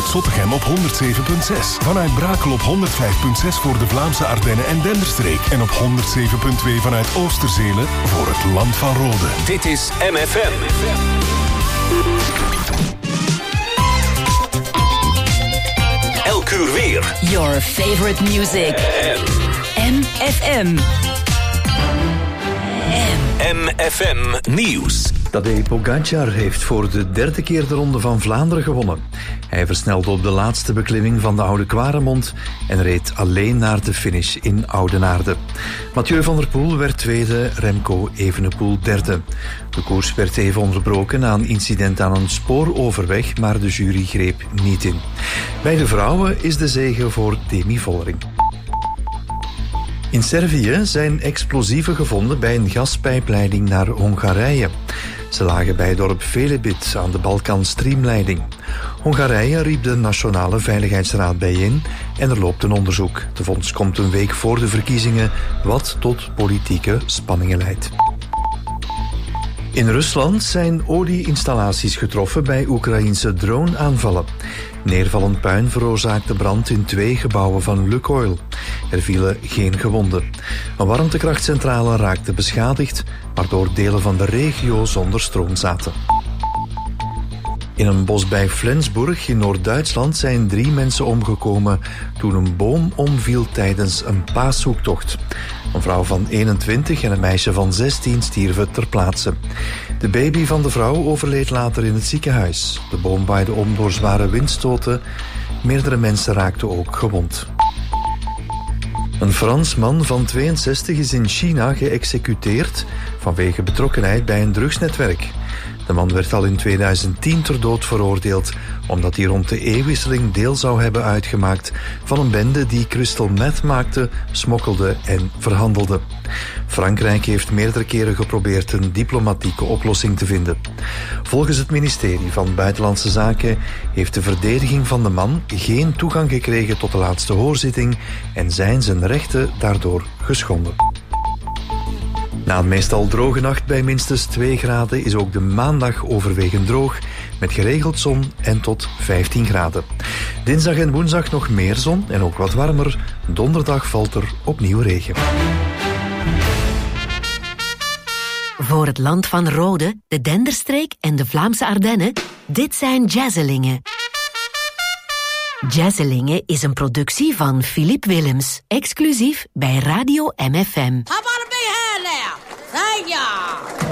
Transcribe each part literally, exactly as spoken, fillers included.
Zottegem op honderd zeven komma zes. Vanuit Brakel op honderd vijf komma zes voor de Vlaamse Ardennen en Denderstreek. En op honderd zeven komma twee vanuit Oosterzele voor het Land van Rode. Dit is M F M. Elk uur weer. Your favorite music. M F M. M F M Nieuws. Tadej Pogačar heeft voor de derde keer de Ronde van Vlaanderen gewonnen. Hij versnelde op de laatste beklimming van de Oude Kwaremond en reed alleen naar de finish in Oudenaarde. Mathieu van der Poel werd tweede, Remco Evenepoel derde. De koers werd even onderbroken na een incident aan een spooroverweg, maar de jury greep niet in. Bij de vrouwen is de zege voor Demi Vollering. In Servië zijn explosieven gevonden bij een gaspijpleiding naar Hongarije. Ze lagen bij het dorp Velebit aan de Balkan-streamleiding. Hongarije riep de Nationale Veiligheidsraad bijeen en er loopt een onderzoek. De vondst komt een week voor de verkiezingen, wat tot politieke spanningen leidt. In Rusland zijn olieinstallaties getroffen bij Oekraïense drone-aanvallen. Neervallend puin veroorzaakte brand in twee gebouwen van Lukoil. Er vielen geen gewonden. Een warmtekrachtcentrale raakte beschadigd, waardoor delen van de regio zonder stroom zaten. In een bos bij Flensburg in Noord-Duitsland zijn drie mensen omgekomen toen een boom omviel tijdens een paaszoektocht. Een vrouw van eenentwintig en een meisje van zestien stierven ter plaatse. De baby van de vrouw overleed later in het ziekenhuis. De boom waaide om door zware windstoten. Meerdere mensen raakten ook gewond. Een Fransman van tweeënzestig is in China geëxecuteerd vanwege betrokkenheid bij een drugsnetwerk. De man werd al in tweeduizend tien ter dood veroordeeld omdat hij rond de eeuwwisseling deel zou hebben uitgemaakt van een bende die crystal meth maakte, smokkelde en verhandelde. Frankrijk heeft meerdere keren geprobeerd een diplomatieke oplossing te vinden. Volgens het ministerie van Buitenlandse Zaken heeft de verdediging van de man geen toegang gekregen tot de laatste hoorzitting en zijn zijn rechten daardoor geschonden. Na een meestal droge nacht bij minstens twee graden is ook de maandag overwegend droog, met geregeld zon en tot vijftien graden. Dinsdag en woensdag nog meer zon en ook wat warmer. Donderdag valt er opnieuw regen. Voor het Land van Rode, de Denderstreek en de Vlaamse Ardennen, dit zijn Jazzelingen. Jazzelingen is een productie van Philippe Willems, exclusief bij Radio M F M. Thank ya!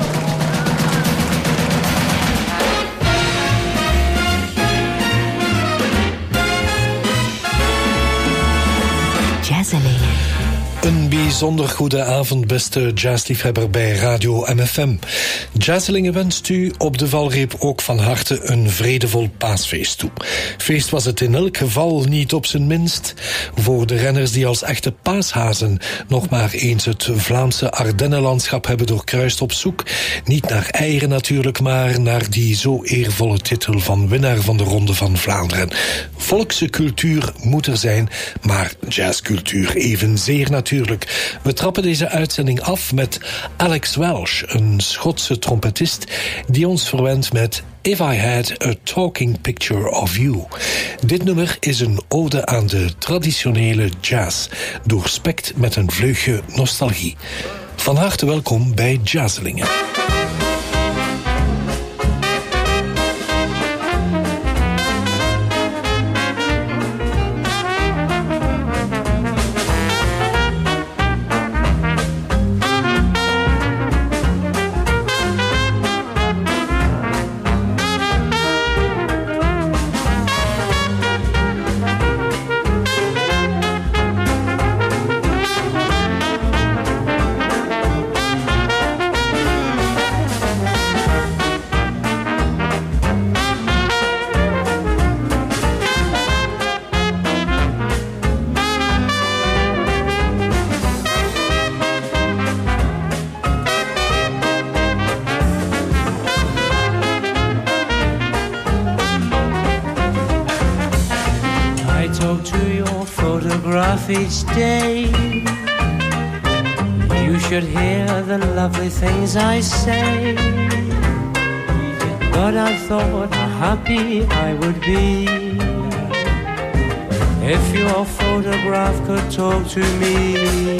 Jazzelingen. Een bijzonder goede avond, beste jazzliefhebber bij Radio M F M. Jazzelingen wenst u op de valreep ook van harte een vredevol paasfeest toe. Feest was het in elk geval niet op zijn minst. Voor de renners die als echte paashazen nog maar eens het Vlaamse Ardennenlandschap hebben doorkruist op zoek. Niet naar eieren natuurlijk, maar naar die zo eervolle titel van winnaar van de Ronde van Vlaanderen. Volkse cultuur moet er zijn, maar jazzcultuur evenzeer natuurlijk. We trappen deze uitzending af met Alex Welsh, een Schotse trompetist die ons verwendt met If I Had a Talking Picture of You. Dit nummer is een ode aan de traditionele jazz, doorspekt met een vleugje nostalgie. Van harte welkom bij Jazzelingen. Each day you should hear the lovely things I say, but I thought how happy I would be If your photograph could talk to me,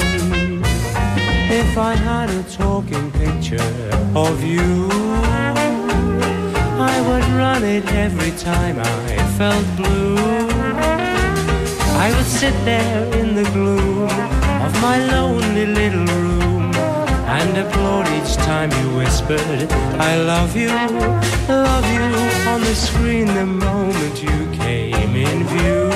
if I had a talking picture of you, I would run it every time I felt blue. I would sit there in the gloom of my lonely little room and applaud each time you whispered, I love you, love you, on the screen the moment you came in view.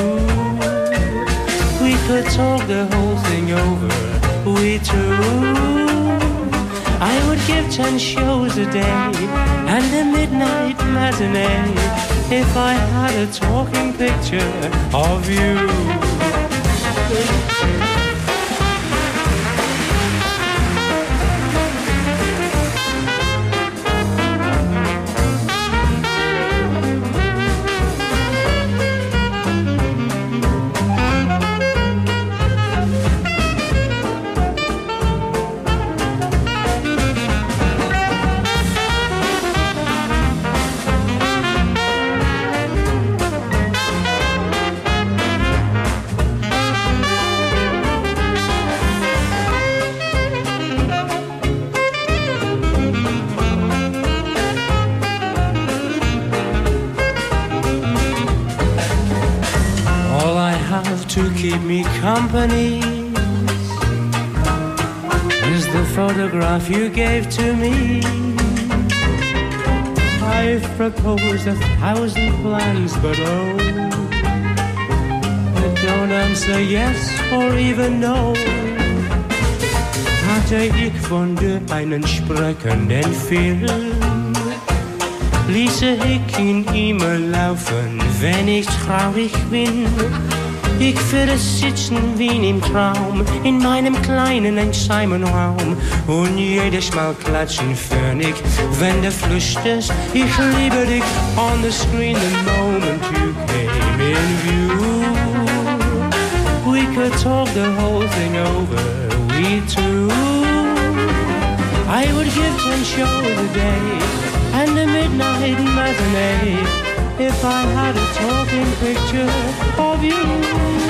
We could talk the whole thing over, we two. I would give ten shows a day and a midnight matinee if I had a talking picture of you. To keep me company is the photograph you gave to me. I've proposed a thousand plans, but oh, I don't answer yes or even no. Hatte ich von dir einen sprechenden Film, ließe ich ihn immer laufen, wenn ich traurig bin. Ich würde sitzen wie im Traum in meinem kleinen einsamen Raum und jedes Mal klatschen für dich, wenn du flüsterst, ich liebe dich on the screen the moment you came in view. We could talk the whole thing over, we two. I would give ten shows a day and a midnight matinee if I had a talking picture of you.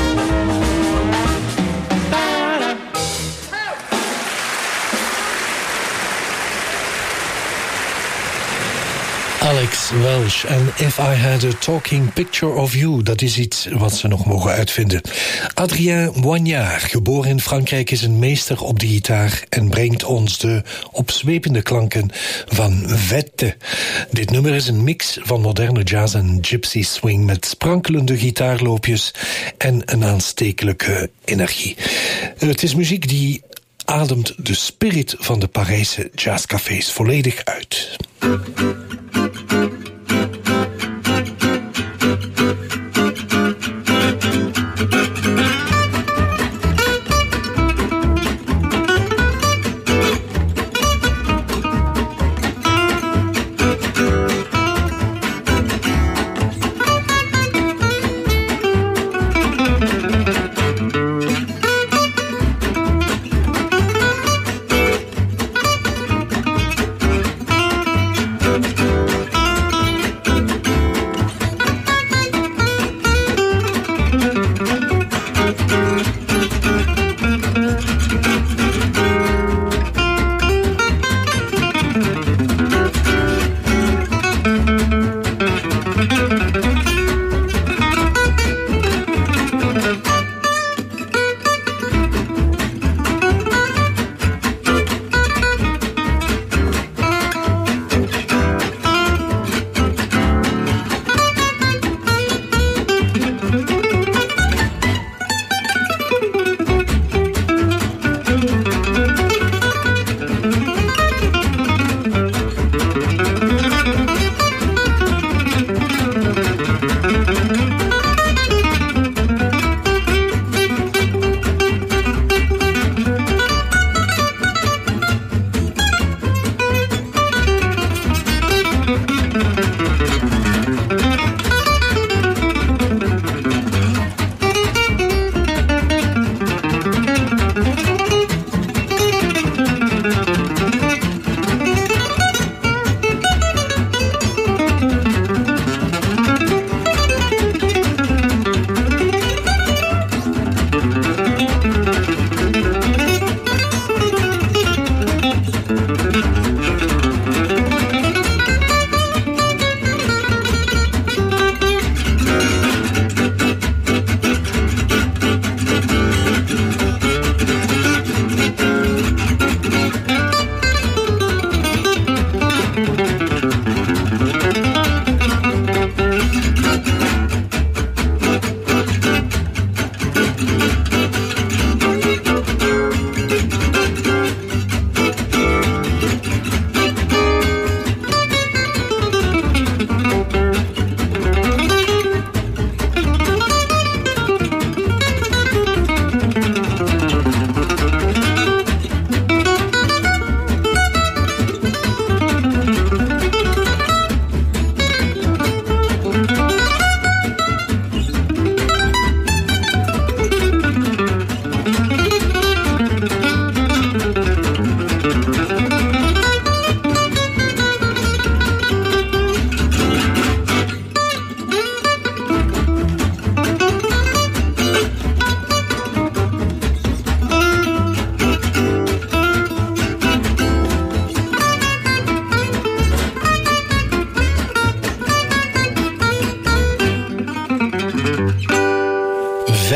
Alex Welsh en If I Had a Talking Picture of You, dat is iets wat ze nog mogen uitvinden. Adrien Moignard, geboren in Frankrijk, is een meester op de gitaar en brengt ons de opzwepende klanken van Vette. Dit nummer is een mix van moderne jazz en gypsy swing met sprankelende gitaarloopjes en een aanstekelijke energie. Het is muziek die ademt de spirit van de Parijse jazzcafés volledig uit. Thank you.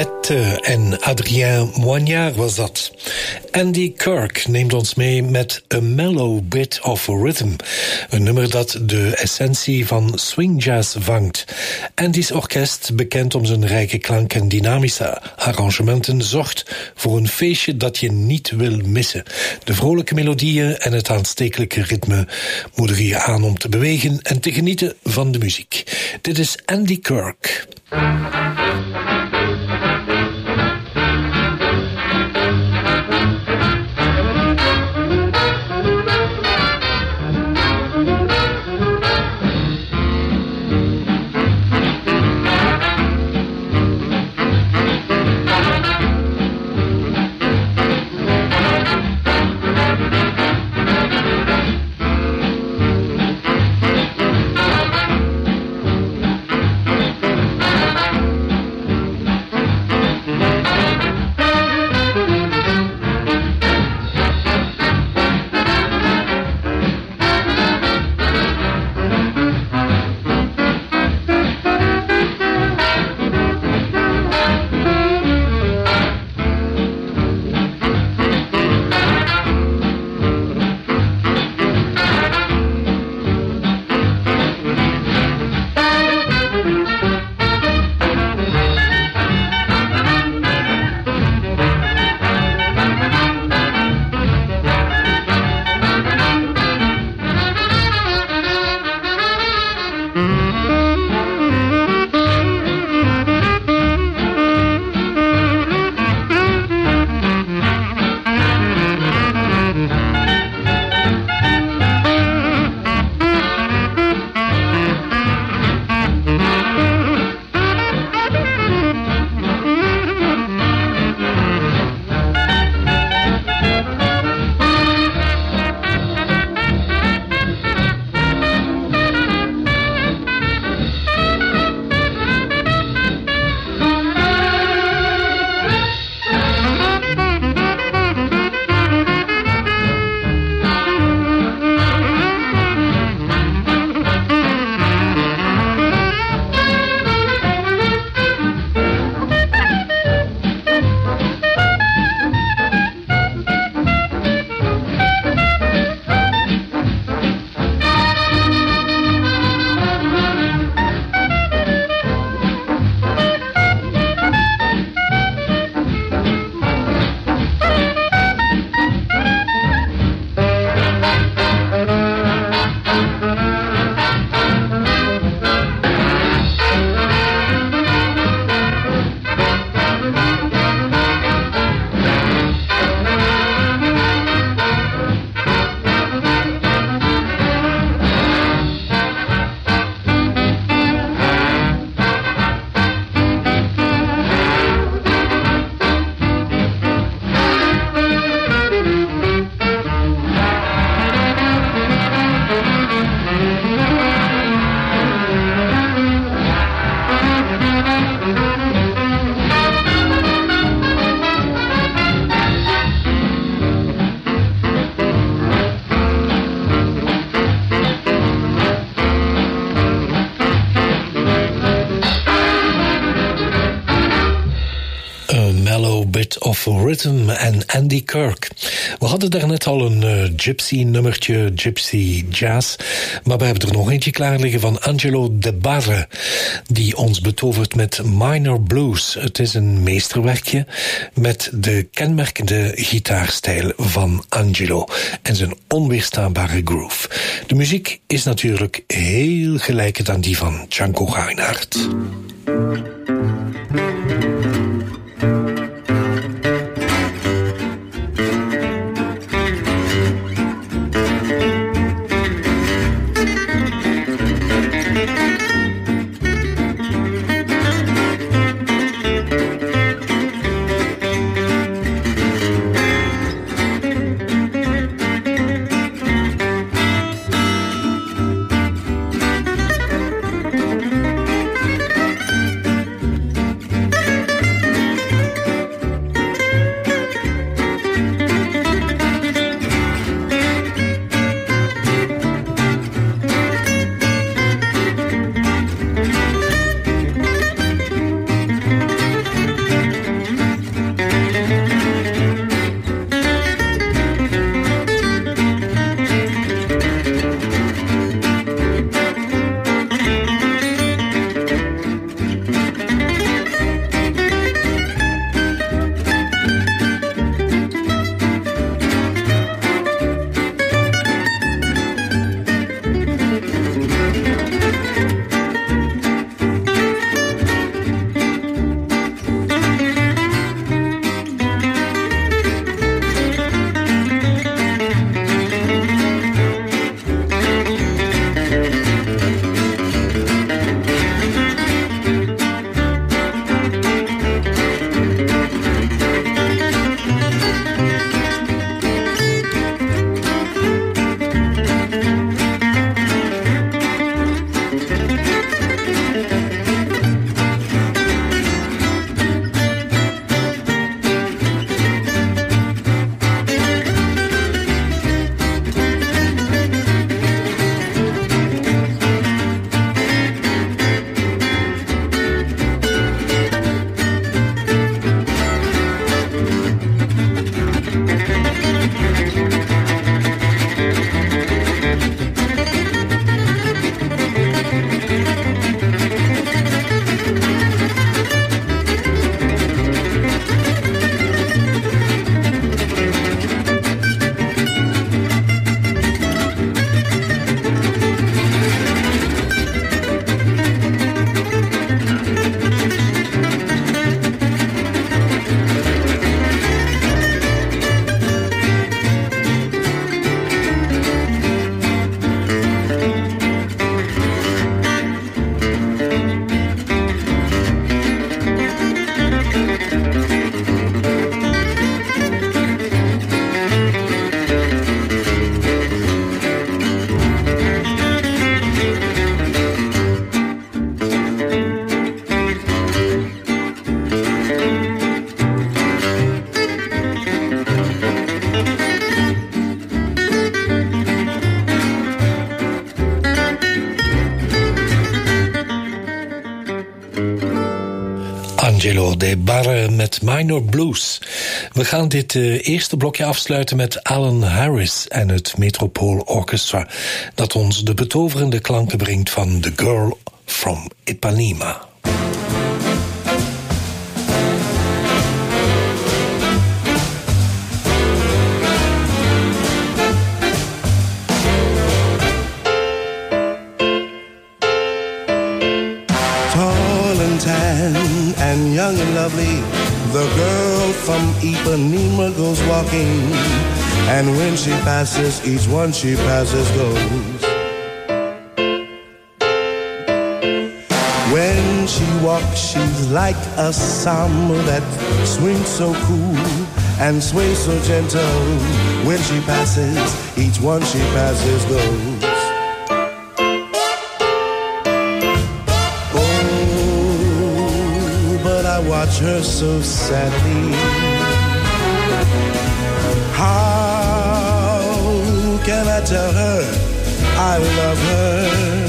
Annette en Adrien Moignard was dat. Andy Kirk neemt ons mee met A Mellow Bit of Rhythm. Een nummer dat de essentie van swing jazz vangt. Andy's orkest, bekend om zijn rijke klank en dynamische arrangementen, zorgt voor een feestje dat je niet wil missen. De vrolijke melodieën en het aanstekelijke ritme moedigen je aan om te bewegen en te genieten van de muziek. Dit is Andy Kirk. of Rhythm en Andy Kirk. We hadden daarnet al een uh, gypsy-nummertje, gypsy jazz, maar we hebben er nog eentje klaar liggen van Angelo De Barre, die ons betovert met Minor Blues. Het is een meesterwerkje met de kenmerkende gitaarstijl van Angelo en zijn onweerstaanbare groove. De muziek is natuurlijk heel gelijkend aan die van Django Reinhardt. Angelo De Barre met Minor Blues. We gaan dit uh, eerste blokje afsluiten met Alan Harris en het Metropool Orchestra, dat ons de betoverende klanken brengt van The Girl from Ipanema. And young and lovely, the girl from Ipanema goes walking, and when she passes, each one she passes goes. When she walks, she's like a samba that swings so cool and sways so gentle. When she passes, each one she passes goes. Watch her so sadly. How can I tell her I love her?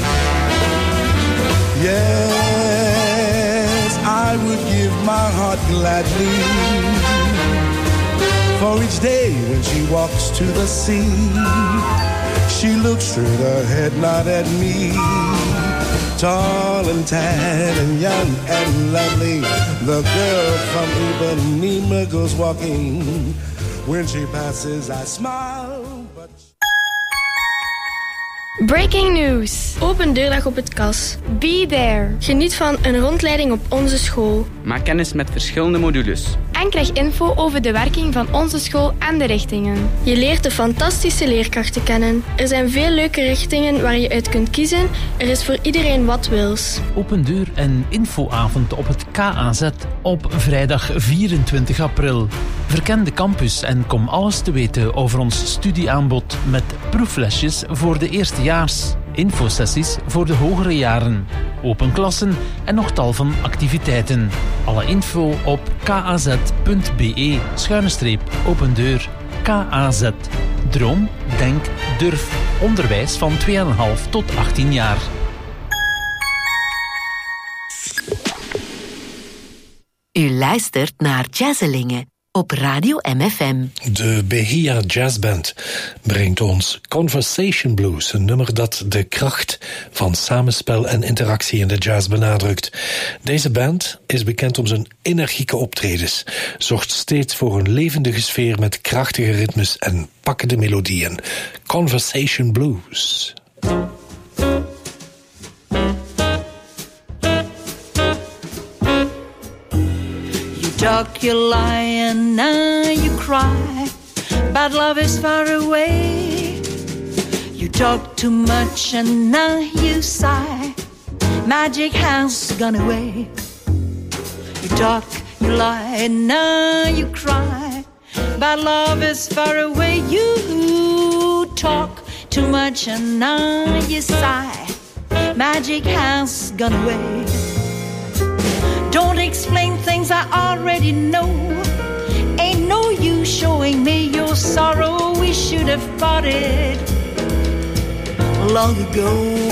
Yes, I would give my heart gladly for each day when she walks to the sea. She looks straight ahead, not at me. Tall and tan and young and lovely, the girl from Ipanema goes walking. When she passes, I smile, but... Breaking news. Open deurdag op het K A S. Be there. Geniet van een rondleiding op onze school. Maak kennis met verschillende modules. En krijg info over de werking van onze school en de richtingen. Je leert de fantastische leerkrachten kennen. Er zijn veel leuke richtingen waar je uit kunt kiezen. Er is voor iedereen wat wils. Open deur en infoavond op het K A Z op vrijdag vierentwintig april. Verken de campus en kom alles te weten over ons studieaanbod met proeflesjes voor de eerstejaars, infosessies voor de hogere jaren, open klassen en nog tal van activiteiten. Alle info op kaz.be schuine streep open deur. K A Z. Droom, denk, durf. Onderwijs van twee komma vijf tot achttien jaar. U luistert naar Jazzelingen op Radio M F M. De Bahia Jazz Band brengt ons Conversation Blues, een nummer dat de kracht van samenspel en interactie in de jazz benadrukt. Deze band is bekend om zijn energieke optredens, zorgt steeds voor een levendige sfeer met krachtige ritmes en pakkende melodieën. Conversation Blues. Talk, you lie, and now you cry. Bad love is far away. You talk too much, and now you sigh. Magic has gone away. You talk, you lie, and now you cry. Bad love is far away. You talk too much, and now you sigh. Magic has gone away. Don't explain things I already know. Ain't no use showing me your sorrow. We should have parted long ago.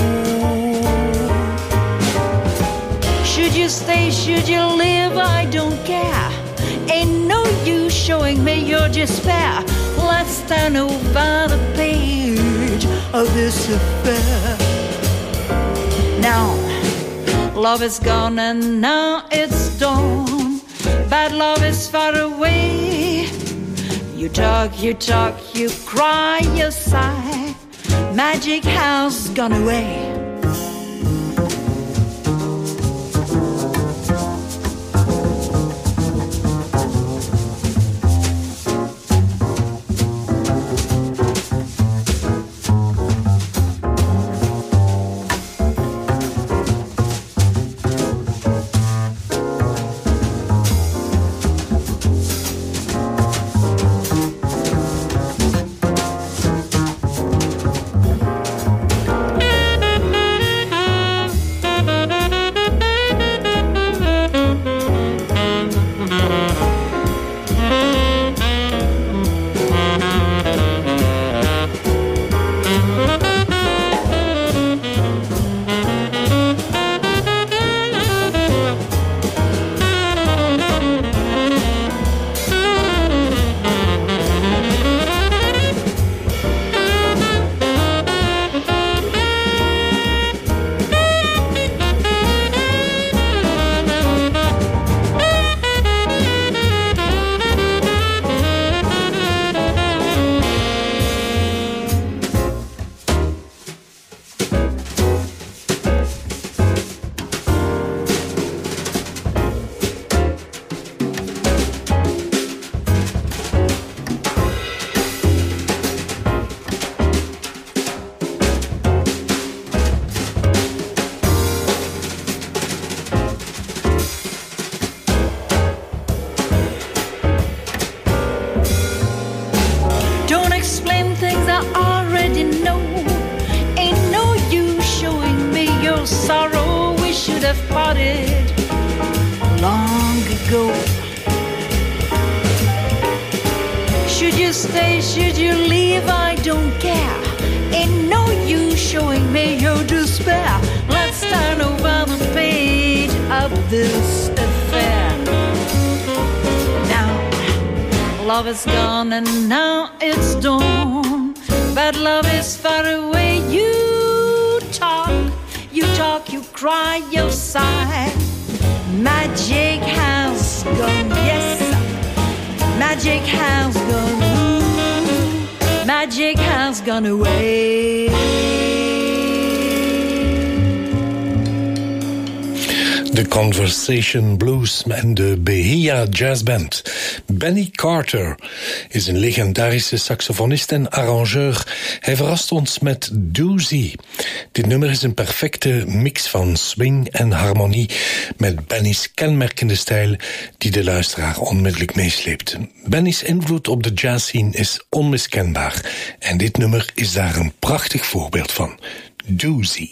Should you stay, should you live, I don't care. Ain't no use showing me your despair. Let's turn over the page of this affair. Now love is gone and now it's dawn. Bad love is far away. You talk, you talk, you cry, you sigh. Magic has gone away. go? Should you stay, should you leave, I don't care. Ain't no use showing me your despair. Let's turn over the page of this affair. Now, love is gone and now it's done. But love is far away. You talk, you talk, you cry, you sigh. Magic has gone, yes. Magic has gone, ooh, magic has gone away. The Conversation Blues en de Bahia Jazz Band. Benny Carter is een legendarische saxofonist en arrangeur. Hij verrast ons met Doozy. Dit nummer is een perfecte mix van swing en harmonie met Benny's kenmerkende stijl die de luisteraar onmiddellijk meesleept. Benny's invloed op de jazzscene is onmiskenbaar en dit nummer is daar een prachtig voorbeeld van. Doozy.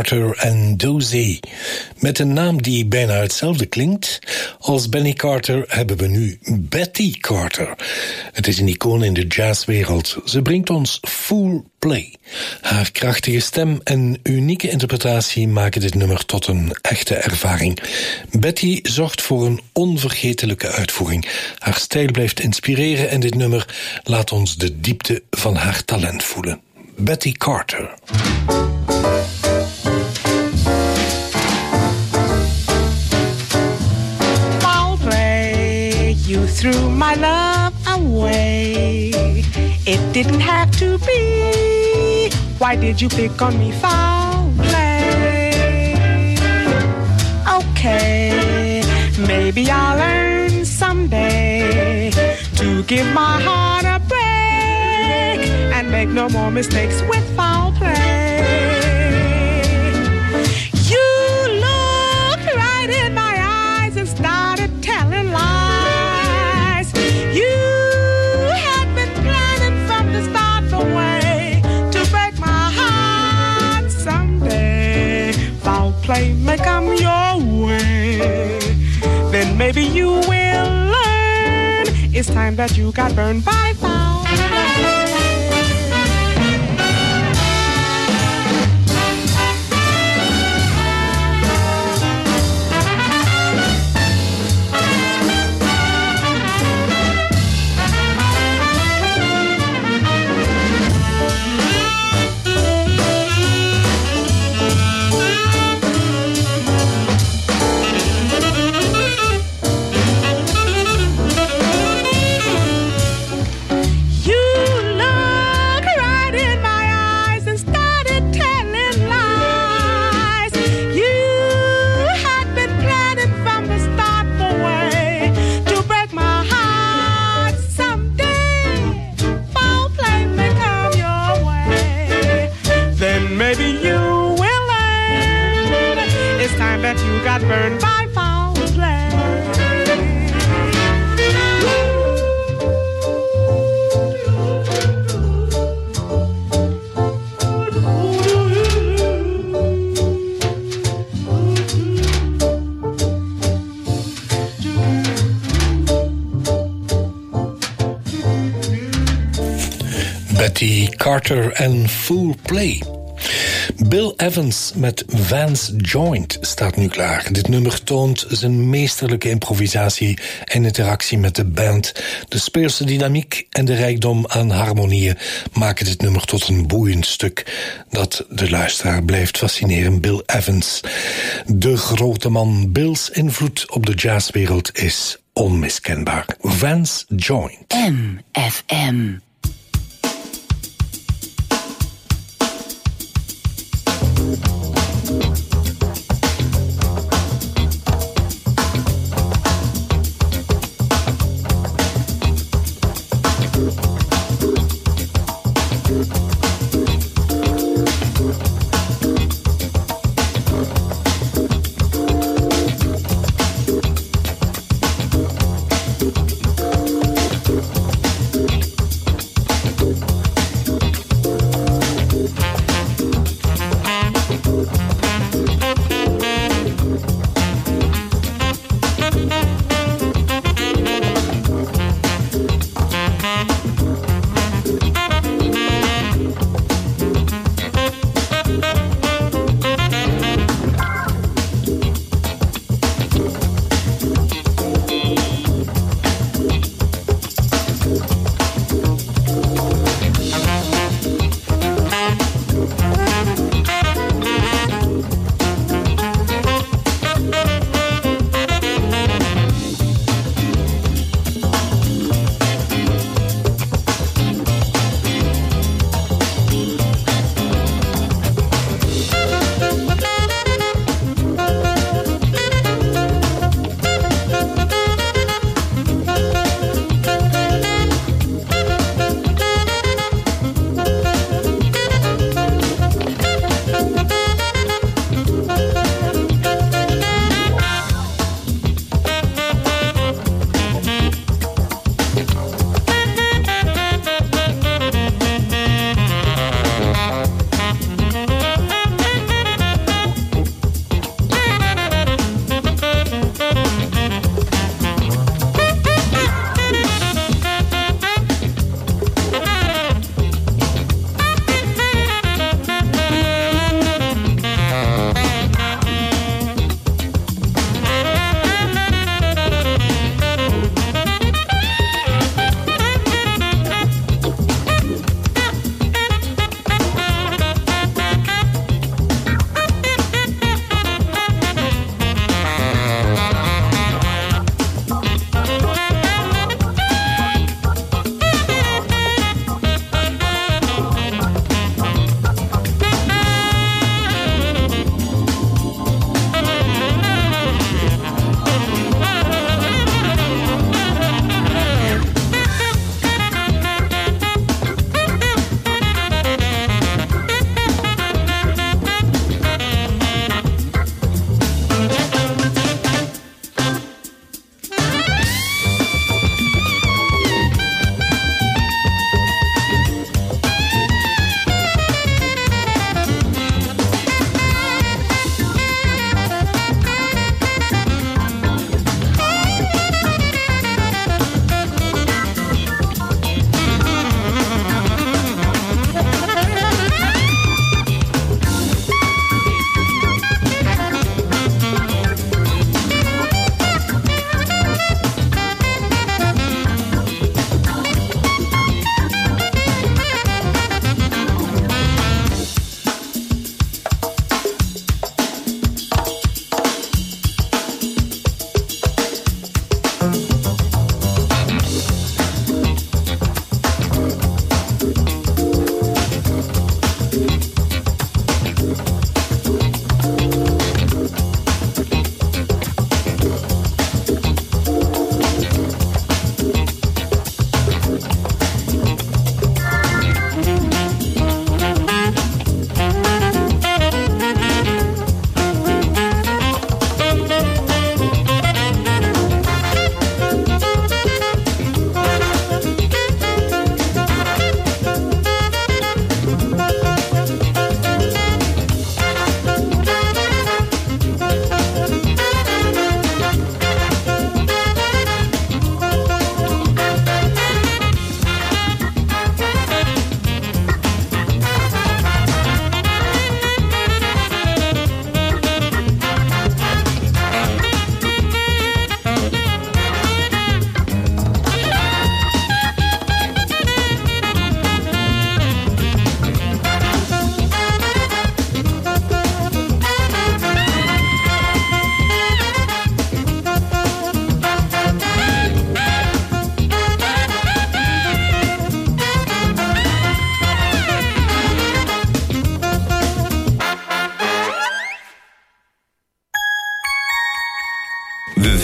Carter en Dozy. Met een naam die bijna hetzelfde klinkt als Benny Carter hebben we nu Betty Carter. Het is een icoon in de jazzwereld. Ze brengt ons Fool Play. Haar krachtige stem en unieke interpretatie maken dit nummer tot een echte ervaring. Betty zorgt voor een onvergetelijke uitvoering. Haar stijl blijft inspireren en dit nummer laat ons de diepte van haar talent voelen. Betty Carter. Foul play, you threw my love away. It didn't have to be. Why did you pick on me? Foul play. Okay, maybe I'll learn someday to give my heart a break and make no more mistakes with foul play. You looked right in my eyes and started telling lies. You had been planning from the start the way to break my heart someday. Foul play may come your way, then maybe you will learn it's time that you got burned by foul play. Burned by foul play. Betty Carter en Fool Play. Bill Evans met Vance Joint staat nu klaar. Dit nummer toont zijn meesterlijke improvisatie en interactie met de band. De speelse dynamiek en de rijkdom aan harmonieën maken dit nummer tot een boeiend stuk dat de luisteraar blijft fascineren. Bill Evans, de grote man. Bill's invloed op de jazzwereld is onmiskenbaar. Vance Joint. M F M.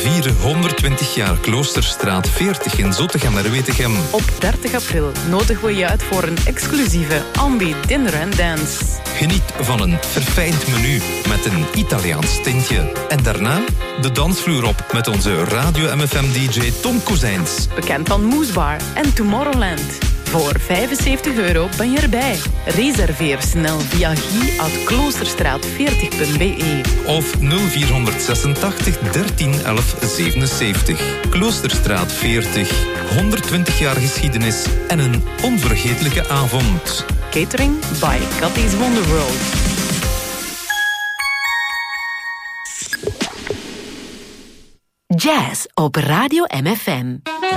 vieren honderdtwintig jaar Kloosterstraat veertig in Zottegem-Merwetegem. Op dertig april nodigen we je uit voor een exclusieve Ambi Dinner and Dance. Geniet van een verfijnd menu met een Italiaans tintje. En daarna de dansvloer op met onze Radio M F M-D J Tom Kozijns. Bekend van Moesbar en Tomorrowland. Voor vijfenzeventig euro ben je erbij. Reserveer snel via guy at kloosterstraat veertig punt b e. Of nul vier zesentachtig dertien elf zevenenzeventig. Kloosterstraat veertig. honderdtwintig jaar geschiedenis en een onvergetelijke avond. Catering by Cathy's Wonderworld. Jazz op Radio M F M.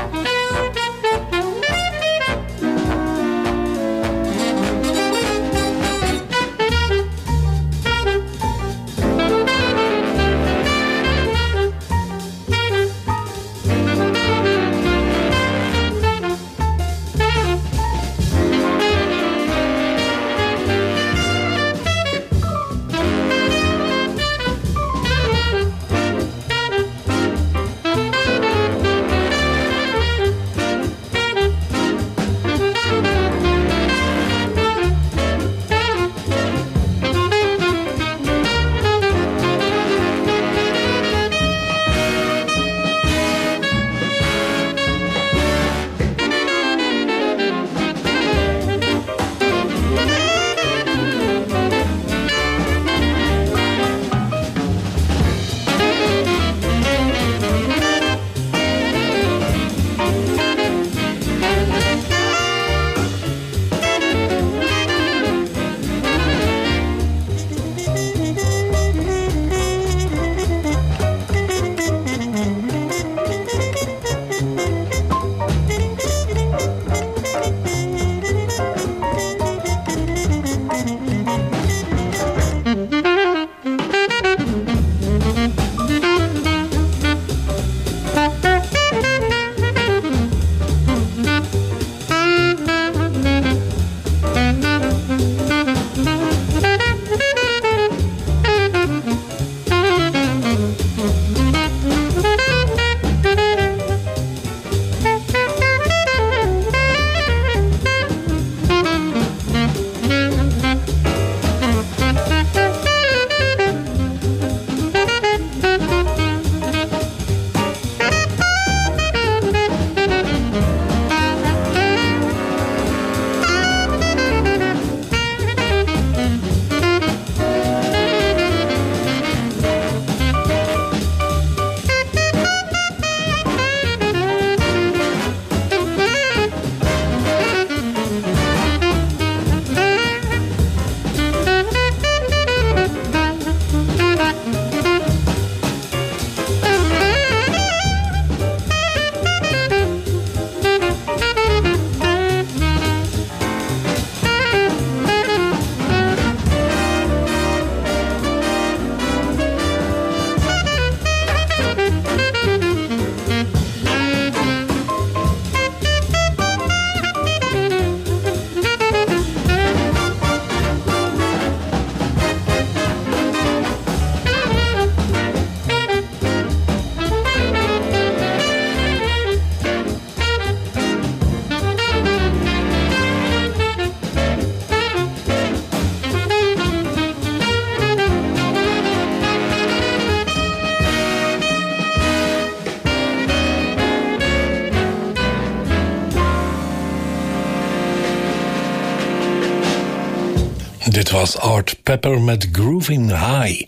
Dit was Art Pepper met Groovin' High.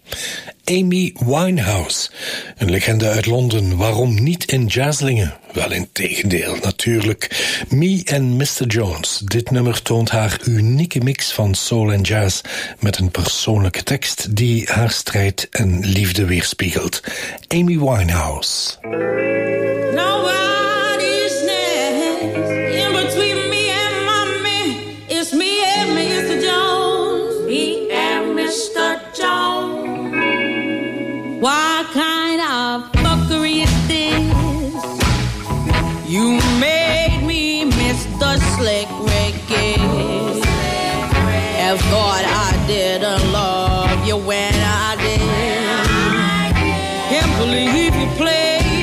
Amy Winehouse, een legende uit Londen. Waarom niet in Jazzlingen? Wel in tegendeel, natuurlijk. Me and mister Jones. Dit nummer toont haar unieke mix van soul en jazz met een persoonlijke tekst die haar strijd en liefde weerspiegelt. Amy Winehouse. What kind of fuckery is this? You made me miss the slick reggae. Have thought I didn't love you when I did. Can't believe you played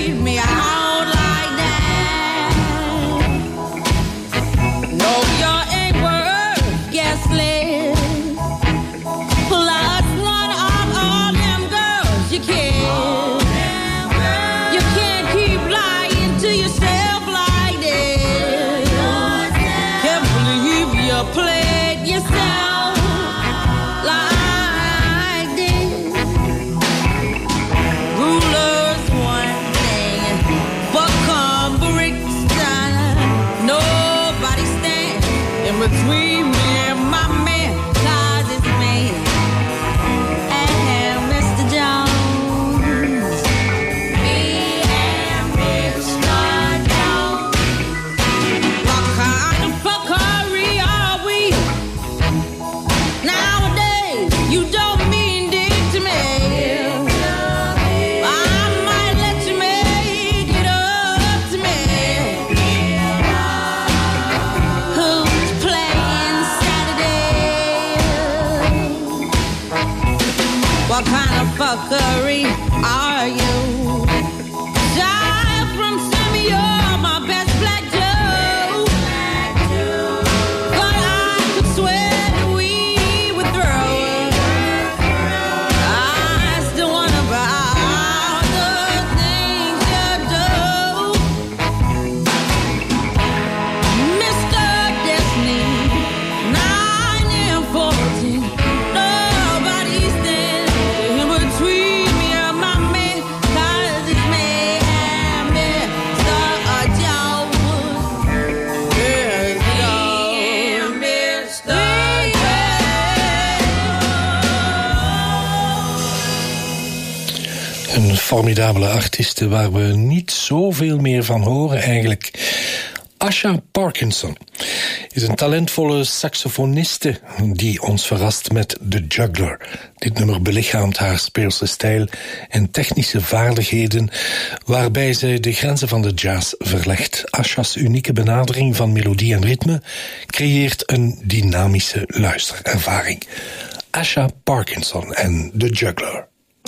formidabele artiesten waar we niet zoveel meer van horen eigenlijk. Asha Parkinson is een talentvolle saxofoniste die ons verrast met The Juggler. Dit nummer belichaamt haar speelse stijl en technische vaardigheden, waarbij zij de grenzen van de jazz verlegt. Asha's unieke benadering van melodie en ritme creëert een dynamische luisterervaring. Asha Parkinson en The Juggler.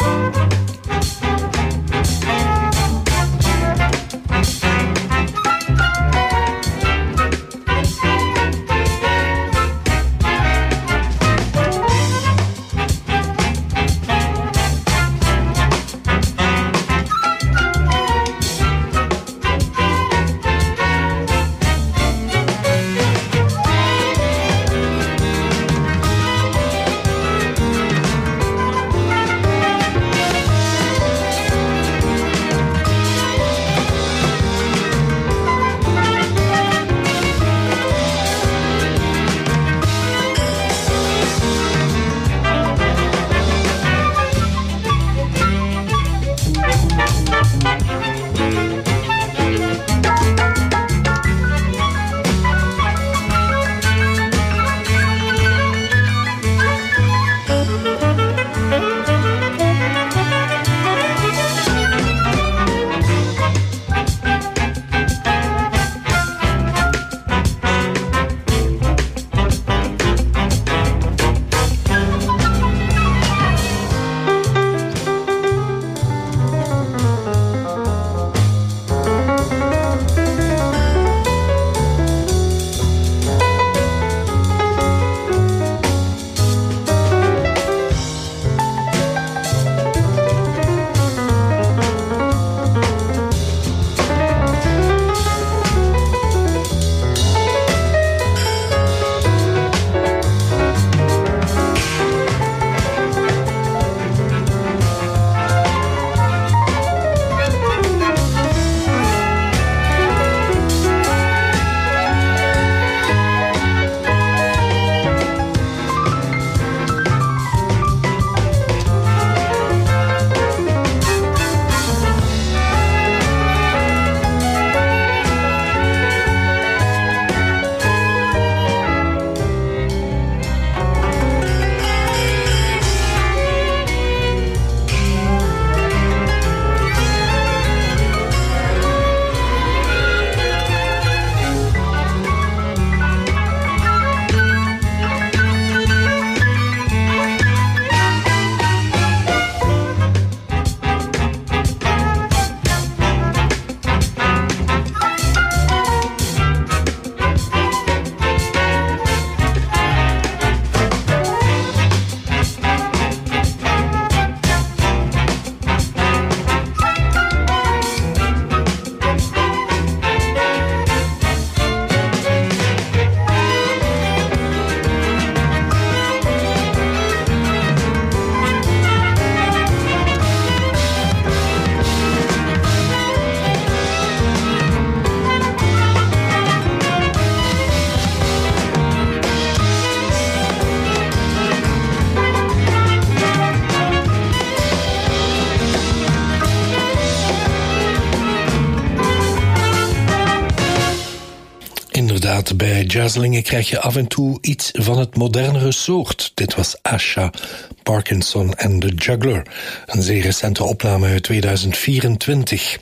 Bij jazzlingen krijg je af en toe iets van het modernere soort. Dit was Asha Parkinson en The Juggler, een zeer recente opname uit tweeduizend vierentwintig.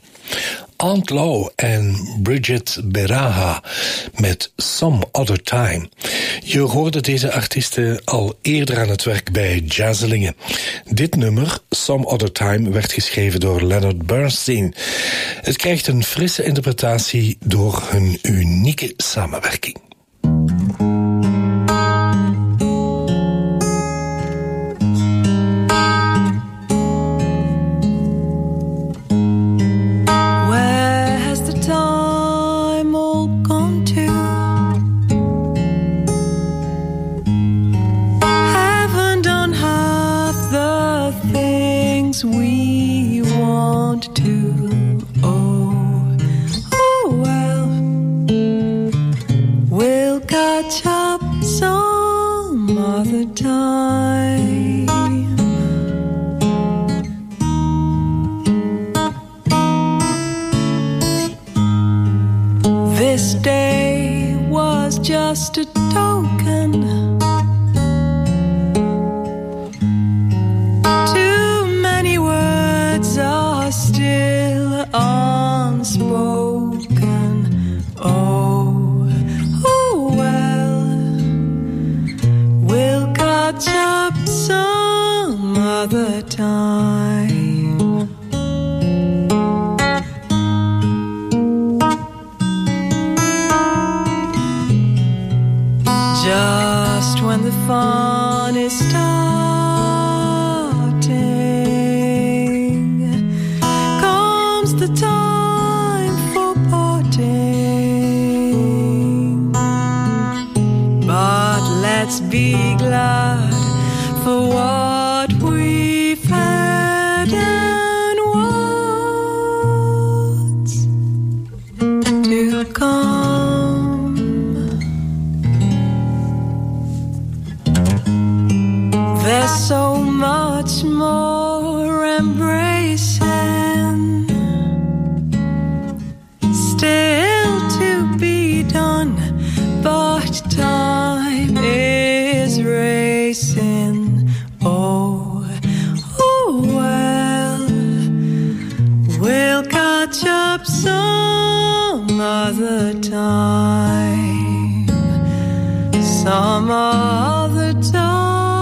Aunt Lau en Bridget Beraha met Some Other Time. Je hoorde deze artiesten al eerder aan het werk bij jazzlingen. Dit nummer, Some Other Time, werd geschreven door Leonard Bernstein. Het krijgt een frisse interpretatie door hun unieke samenwerking. We want to, oh, oh well, this day was just a token. Too many words are still unspoken. Oh, oh well, we'll catch up some other time. Just when the fun is starting, comes the time for parting. But let's be glad for what we've had and what's to come. There's so much more embracing still to be done, but time is racing. Oh, oh well, we'll catch up some other time, some other time.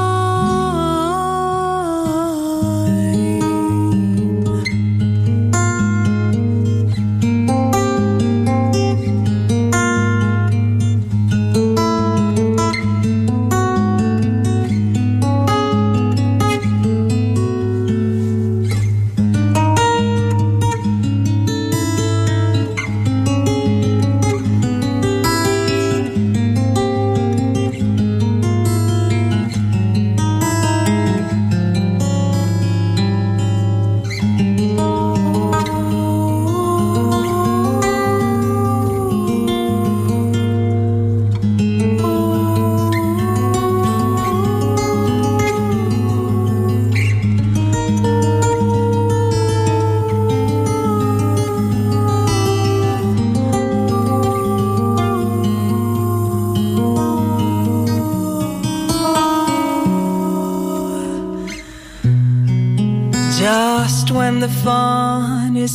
Just when the fun is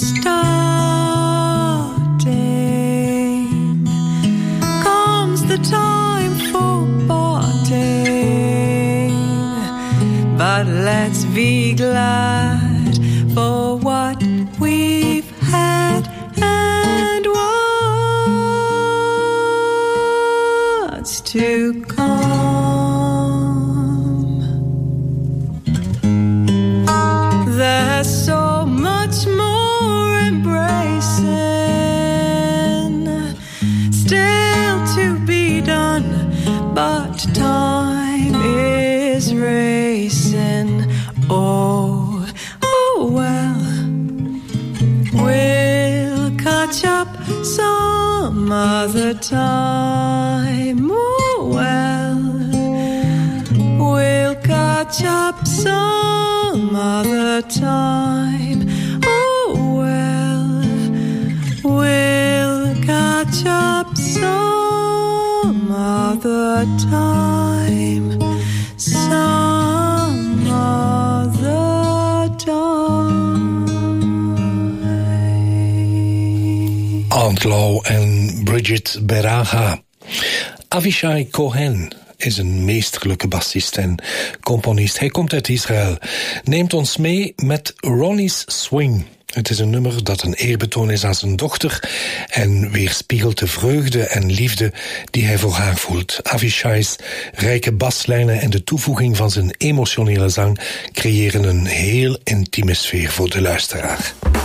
starting, comes the time for parting. But let's be glad for what we've had and what's to come. There's so much more embracing still to be done, but time is racing. Oh, oh well, we'll catch up some other time. Oh well, we'll catch up some other time. Oh well, we'll catch up some other time, some other time. Aunt Lau en Bridget Beraha. Avishai Cohen is een meesterlijke bassist en componist. Hij komt uit Israël. Neemt ons mee met Ronnie's Swing. Het is een nummer dat een eerbetoon is aan zijn dochter en weerspiegelt de vreugde en liefde die hij voor haar voelt. Avishai's rijke baslijnen en de toevoeging van zijn emotionele zang creëren een heel intieme sfeer voor de luisteraar.